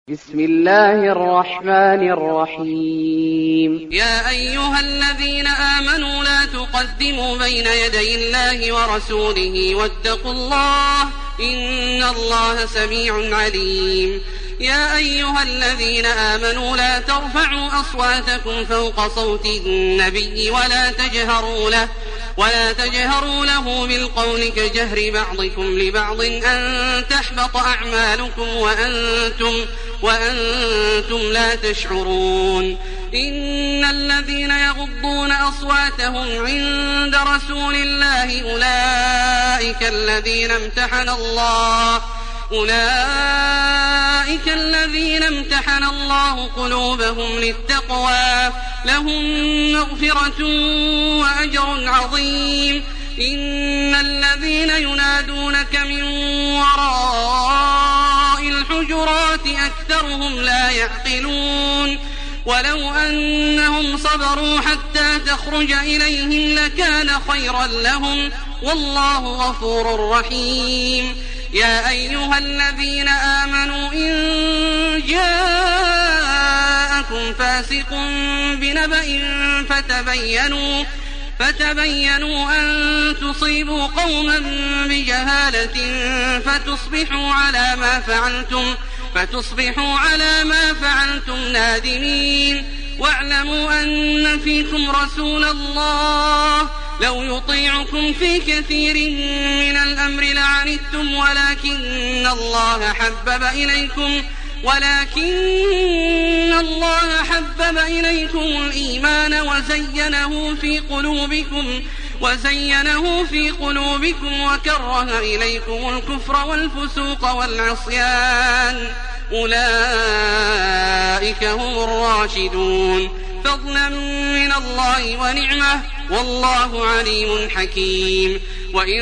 بسم الله الرحمن الرحيم. يا أيها الذين آمنوا لا تقدموا بين يدي الله ورسوله واتقوا الله إن الله سميع عليم. يا أيها الذين آمنوا لا ترفعوا أصواتكم فوق صوت النبي ولا تجهروا له بالقول كجهر بعضكم لبعض أن تحبط أعمالكم وأنتم لا تشعرون. إن الذين يغضون أصواتهم عند رسول الله أولئك الذين امتحن الله قلوبهم للتقوى لهم مغفرة وأجر عظيم. إن الذين ينادونك من وراء الحجرات أكثرهم لا يعقلون. ولو أنهم صبروا حتى تخرج إليهم لكان خيرا لهم والله غفور رحيم. يا أيها الذين آمنوا إن جاءكم فاسق بنبأ فتبينوا أن تصيبوا قوما بجهالة فتصبحوا على ما فعلتم نادمين. واعلموا أن فيكم رسول الله لو يطيعكم في كثير من الأمر لعنتم ولكن الله حبب إليكم الإيمان وزينه في قلوبكم وكره إليكم الكفر والفسوق والعصيان أولئك هم الراشدون فضلا من الله ونعمة والله عليم حكيم. وإن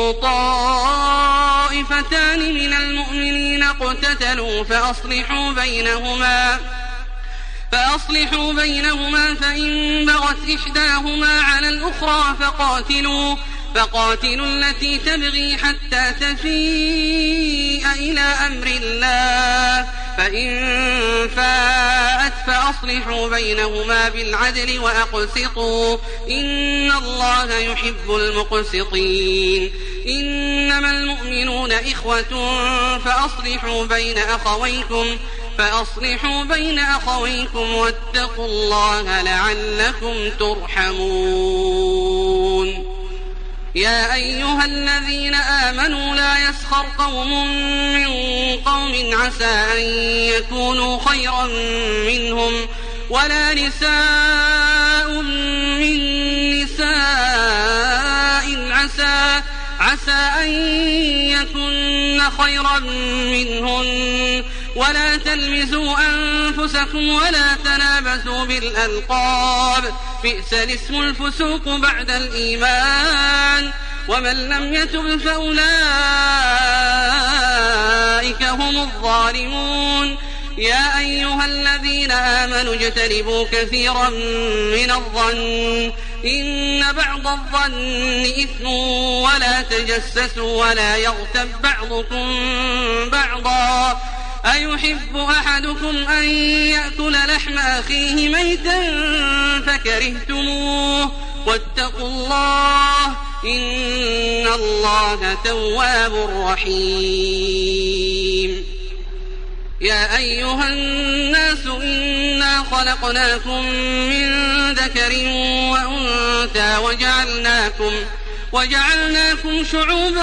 طائفتان من المؤمنين اقتتلوا فأصلحوا بينهما فإن بغت إحداهما على الأخرى فقاتلوا التي تبغي حتى تفيء إلى أمر الله فإن فاءت فأصلحوا بينهما بالعدل وأقسطوا إن الله يحب المقسطين. إنما المؤمنون إخوة فأصلحوا بين أخويكم واتقوا الله لعلكم ترحمون. يا أيها الذين آمنوا لا يسخر قوم من قوم عسى أن يكونوا خيرا منهم ولا نساء من نساء عسى أن يكن خيرا منهن ولا تلمزوا أنفسكم ولا تنابزوا بالألقاب بئس الاسم الفسوق بعد الإيمان ومن لم يتب فأولئك هم الظالمون. يا أيها الذين آمنوا اجتنبوا كثيرا من الظن إن بعض الظن إثم ولا تجسسوا ولا يغتب بعضكم بعضا أيحب أحدكم أن يأكل لحم أخيه ميتا فكرهتموه واتقوا الله إن الله تواب رحيم. يا أيها الناس إنا خلقناكم من ذكر وأنثى وجعلناكم شعوبا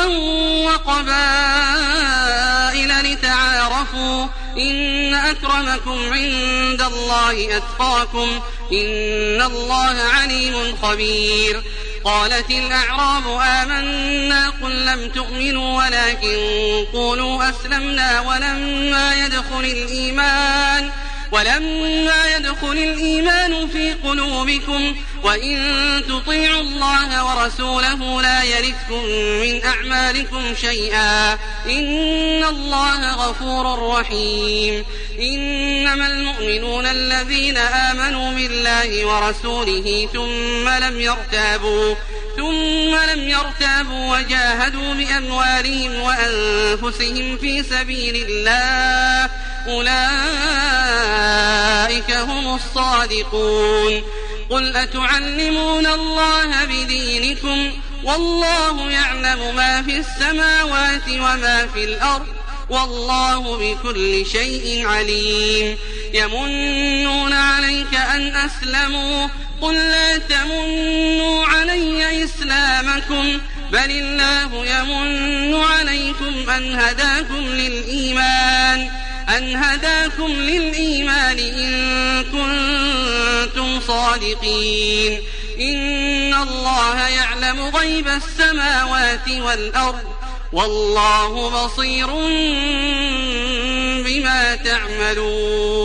وقبائل لتعارفوا إن أكرمكم عند الله أتقاكم إن الله عليم خبير. قالت الأعراب آمنا قل لم تؤمنوا ولكن قولوا أسلمنا ولما يدخل الإيمان في قلوبكم وإن تطيعوا الله ورسوله لا يلتكم من أعمالكم شيئا إن الله غفور رحيم. إنما المؤمنون الذين آمنوا بالله ورسوله ثم لم يرتابوا وجاهدوا بأموالهم وأنفسهم في سبيل الله أولئك هم الصادقون. قل أتعلمون الله بدينكم والله يعلم ما في السماوات وما في الأرض والله بكل شيء عليم. يمنون عليك أن أسلموا قل لا تمنوا علي إسلامكم بل الله يمن عليكم أن هداكم للإيمان إن كنتم صادقين. إن الله يعلم غيب السماوات والأرض والله بصير بما تعملون.